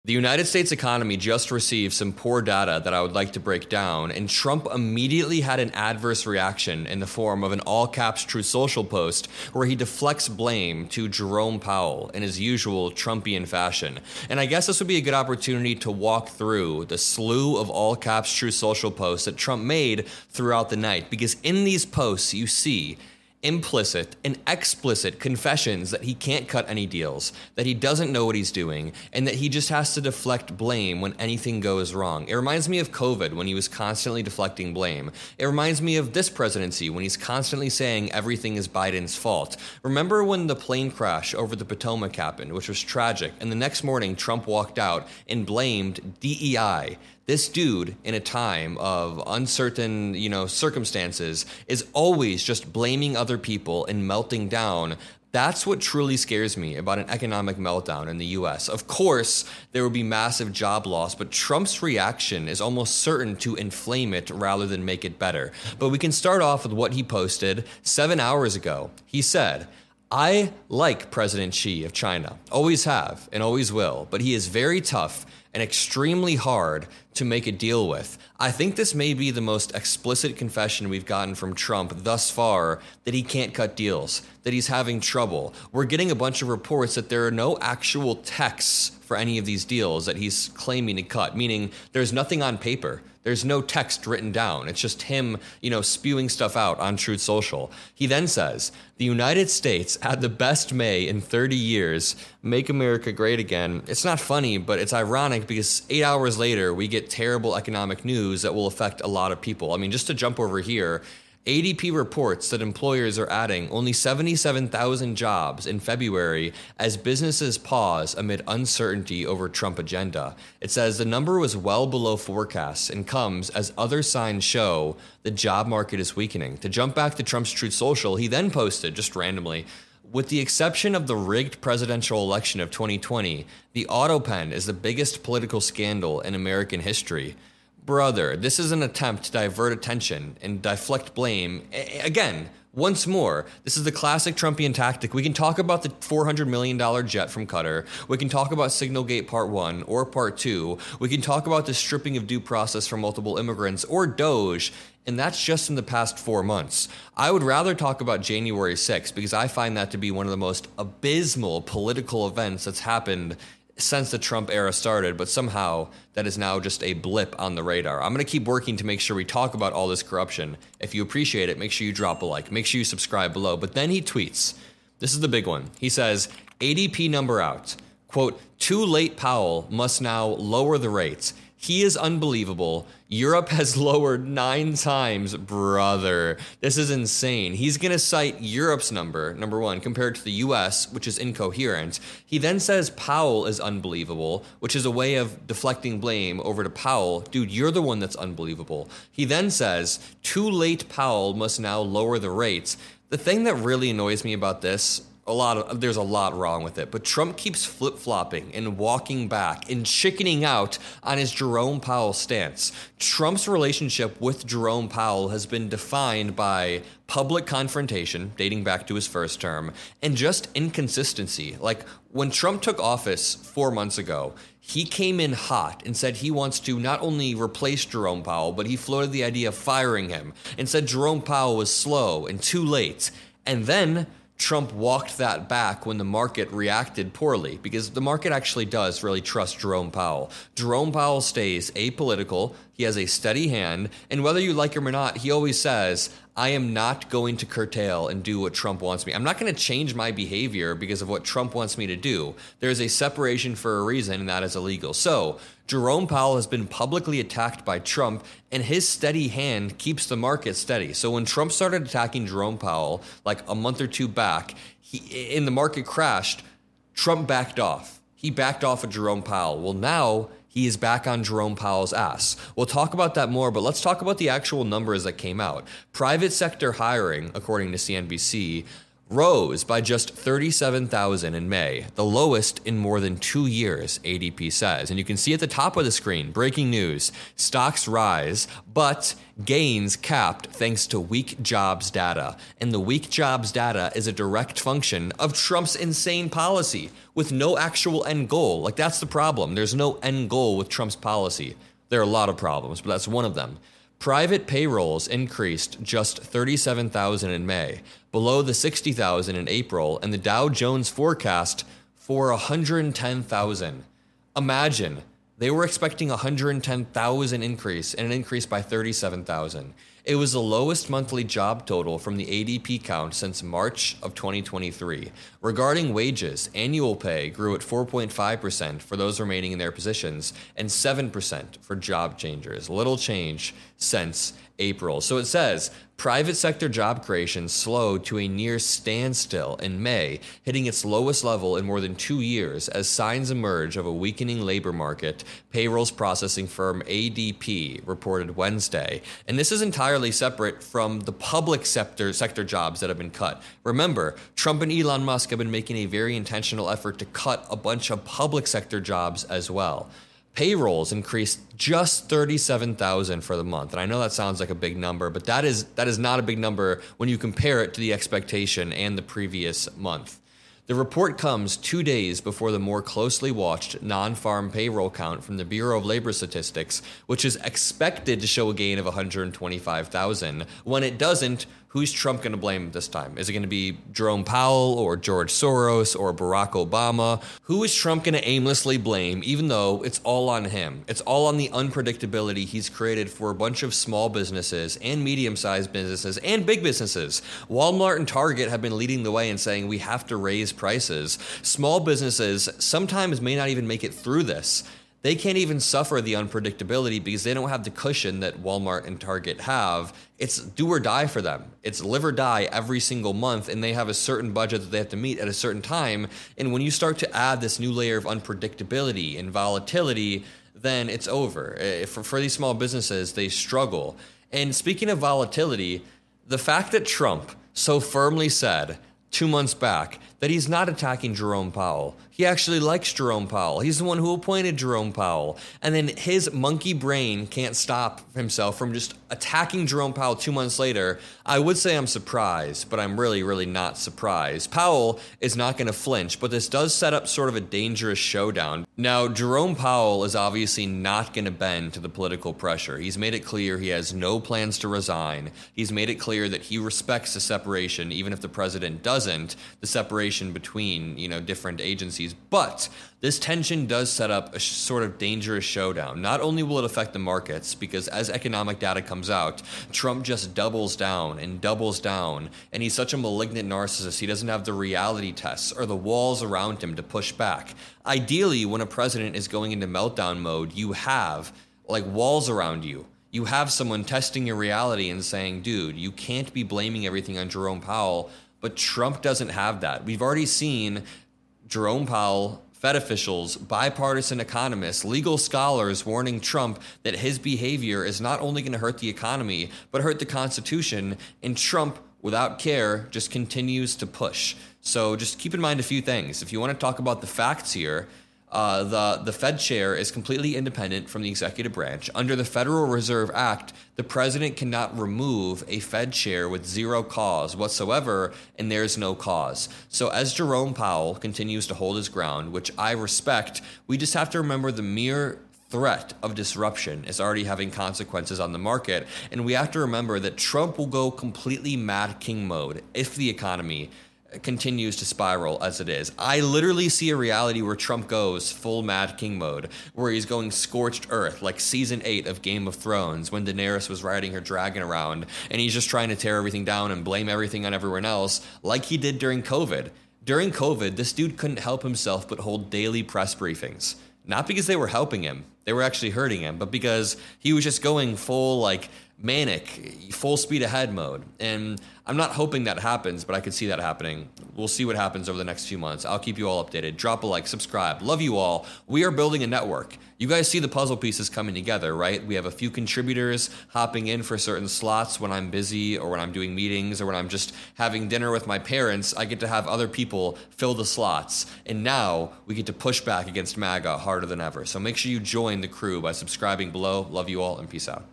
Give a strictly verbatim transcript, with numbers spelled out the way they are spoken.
The United States economy just received some poor data that I would like to break down, and Trump immediately had an adverse reaction in the form of an all-caps Truth Social post where he deflects blame to Jerome Powell in his usual Trumpian fashion. And I guess this would be a good opportunity to walk through the slew of all-caps Truth Social posts that Trump made throughout the night, because in these posts you see implicit and explicit confessions that he can't cut any deals, that he doesn't know what he's doing, and that he just has to deflect blame when anything goes wrong. It reminds me of COVID when he was constantly deflecting blame. It reminds me of this presidency when he's constantly saying everything is Biden's fault. Remember when the plane crash over the Potomac happened, which was tragic, and the next morning Trump walked out and blamed D E I. This dude, in a time of uncertain, you know, circumstances, is always just blaming other people and melting down. That's what truly scares me about an economic meltdown in the U S. Of course, there will be massive job loss, but Trump's reaction is almost certain to inflame it rather than make it better. But we can start off with what he posted seven hours ago. He said, "I like President Xi of China, always have and always will, but he is very tough and extremely hard to make a deal with." I think this may be the most explicit confession we've gotten from Trump thus far, that he can't cut deals, that he's having trouble. We're getting a bunch of reports that there are no actual texts for any of these deals that he's claiming to cut, meaning there's nothing on paper. There's no text written down. It's just him, you know, spewing stuff out on Truth Social. He then says, "The United States had the best May in thirty years. Make America great again." It's not funny, but it's ironic because eight hours later, we get terrible economic news that will affect a lot of people. I mean, just to jump over here, A D P reports that employers are adding only seventy-seven thousand jobs in February as businesses pause amid uncertainty over Trump agenda. It says the number was well below forecasts and comes as other signs show the job market is weakening. To jump back to Trump's Truth Social, he then posted, just randomly, "With the exception of the rigged presidential election of twenty twenty, the auto pen is the biggest political scandal in American history." Brother, this is an attempt to divert attention and deflect blame. A- again, once more, this is the classic Trumpian tactic. We can talk about the four hundred million dollars jet from Qatar. We can talk about Signalgate Part one or Part two. We can talk about the stripping of due process for multiple immigrants or Doge, and that's just in the past four months. I would rather talk about January sixth because I find that to be one of the most abysmal political events that's happened since the Trump era started, but somehow that is now just a blip on the radar. I'm going to keep working to make sure we talk about all this corruption. If you appreciate it, make sure you drop a like. Make sure you subscribe below. But then he tweets. This is the big one. He says, A D P number out. Quote, "Too late Powell must now lower the rates. He is unbelievable. Europe has lowered nine times, brother." This is insane. He's going to cite Europe's number, number one, compared to the U S, which is incoherent. He then says Powell is unbelievable, which is a way of deflecting blame over to Powell. Dude, you're the one that's unbelievable. He then says, "Too late Powell must now lower the rates." The thing that really annoys me about this, A lot of there's a lot wrong with it, but Trump keeps flip-flopping and walking back and chickening out on his Jerome Powell stance. Trump's relationship with Jerome Powell has been defined by public confrontation, dating back to his first term, and just inconsistency. Like when Trump took office four months ago, he came in hot and said he wants to not only replace Jerome Powell, but he floated the idea of firing him and said Jerome Powell was slow and too late. And then Trump walked that back when the market reacted poorly, because the market actually does really trust Jerome Powell. Jerome Powell stays apolitical. He has a steady hand. And whether you like him or not, he always says, "I am not going to curtail and do what Trump wants me. I'm not going to change my behavior because of what Trump wants me to do. There's a separation for a reason, and that is illegal." So Jerome Powell has been publicly attacked by Trump, and his steady hand keeps the market steady. So when Trump started attacking Jerome Powell like a month or two back, he, and the market crashed, Trump backed off. He backed off of Jerome Powell. Well, now he is back on Jerome Powell's ass. We'll talk about that more, but let's talk about the actual numbers that came out. Private sector hiring, according to C N B C, rose by just thirty-seven thousand in May, the lowest in more than two years, A D P says. And you can see at the top of the screen, breaking news, stocks rise, but gains capped thanks to weak jobs data. And the weak jobs data is a direct function of Trump's insane policy with no actual end goal. Like, that's the problem. There's no end goal with Trump's policy. There are a lot of problems, but that's one of them. Private payrolls increased just thirty-seven thousand in May, below the sixty thousand in April, and the Dow Jones forecast for one hundred ten thousand. Imagine, they were expecting a one hundred ten thousand increase, and an increase by thirty-seven thousand. It was the lowest monthly job total from the A D P count since March of twenty twenty-three. Regarding wages, annual pay grew at four point five percent for those remaining in their positions and seven percent for job changers. Little change since April. So it says, private sector job creation slowed to a near standstill in May, hitting its lowest level in more than two years as signs emerge of a weakening labor market, payrolls processing firm A D P reported Wednesday. And this is entirely separate from the public sector sector jobs that have been cut. Remember, Trump and Elon Musk have been making a very intentional effort to cut a bunch of public sector jobs as well. Payrolls increased just thirty-seven thousand for the month. And I know that sounds like a big number, but that is that is not a big number when you compare it to the expectation and the previous month. The report comes two days before the more closely watched non-farm payroll count from the Bureau of Labor Statistics, which is expected to show a gain of one hundred twenty-five thousand. When it doesn't, who's Trump going to blame this time? Is it going to be Jerome Powell or George Soros or Barack Obama? Who is Trump going to aimlessly blame, even though it's all on him? It's all on the unpredictability he's created for a bunch of small businesses and medium-sized businesses and big businesses. Walmart and Target have been leading the way and saying we have to raise prices. Small businesses sometimes may not even make it through this. They can't even suffer the unpredictability because they don't have the cushion that Walmart and Target have. It's do or die for them. It's live or die every single month, and they have a certain budget that they have to meet at a certain time. And when you start to add this new layer of unpredictability and volatility, then it's over. For, for these small businesses, they struggle. And speaking of volatility, the fact that Trump so firmly said two months back that he's not attacking Jerome Powell. He actually likes Jerome Powell. He's the one who appointed Jerome Powell. And then his monkey brain can't stop himself from just attacking Jerome Powell two months later. I would say I'm surprised, but I'm really, really not surprised. Powell is not going to flinch, but this does set up sort of a dangerous showdown. Now, Jerome Powell is obviously not going to bend to the political pressure. He's made it clear he has no plans to resign. He's made it clear that he respects the separation, even if the president doesn't, the separation between, you know, different agencies. But this tension does set up a sh- sort of dangerous showdown. Not only will it affect the markets, because as economic data comes out, Trump just doubles down and doubles down, and he's such a malignant narcissist, he doesn't have the reality tests or the walls around him to push back. Ideally, when a president is going into meltdown mode, you have like walls around you. You have someone testing your reality and saying, dude, you can't be blaming everything on Jerome Powell. But Trump doesn't have that. We've already seen Jerome Powell, Fed officials, bipartisan economists, legal scholars warning Trump that his behavior is not only going to hurt the economy, but hurt the Constitution. And Trump, without care, just continues to push. So just keep in mind a few things. If you want to talk about the facts here, Uh, the, the Fed chair is completely independent from the executive branch. Under the Federal Reserve Act, the president cannot remove a Fed chair with zero cause whatsoever, and there's no cause. So as Jerome Powell continues to hold his ground, which I respect, we just have to remember the mere threat of disruption is already having consequences on the market. And we have to remember that Trump will go completely Mad King mode if the economy continues to spiral as it is. I literally see a reality where Trump goes full Mad King mode, where he's going scorched earth, like season eight of Game of Thrones, when Daenerys was riding her dragon around, and he's just trying to tear everything down and blame everything on everyone else, like he did during COVID. During COVID, this dude couldn't help himself but hold daily press briefings. Not because they were helping him, they were actually hurting him, but because he was just going full, like, manic, full speed ahead mode. And I'm not hoping that happens, but I could see that happening. We'll see what happens over the next few months. I'll keep you all updated. Drop a like, subscribe. Love you all. We are building a network. You guys see the puzzle pieces coming together, right? We have a few contributors hopping in for certain slots when I'm busy or when I'm doing meetings or when I'm just having dinner with my parents. I get to have other people fill the slots. And now we get to push back against MAGA harder than ever. So make sure you join the crew by subscribing below. Love you all and peace out.